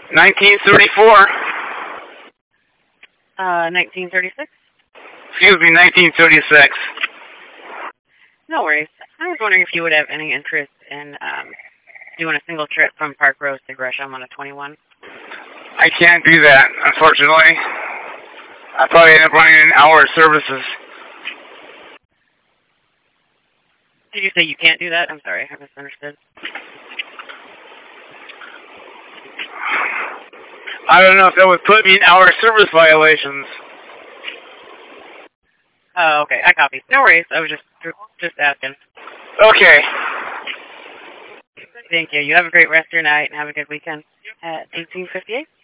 1934. 1936? Excuse me, 1936. No worries. I was wondering if you would have any interest in doing a single trip from Park Rose to Gresham on a 21. I can't do that, unfortunately. I probably end up running an hour of services. Did you say you can't do that? I'm sorry, I misunderstood. I don't know if that would put me in hour service violations. Oh, okay, I copied. No worries, I was just asking. Okay. Thank you. You have a great rest of your night and have a good weekend. At 1858.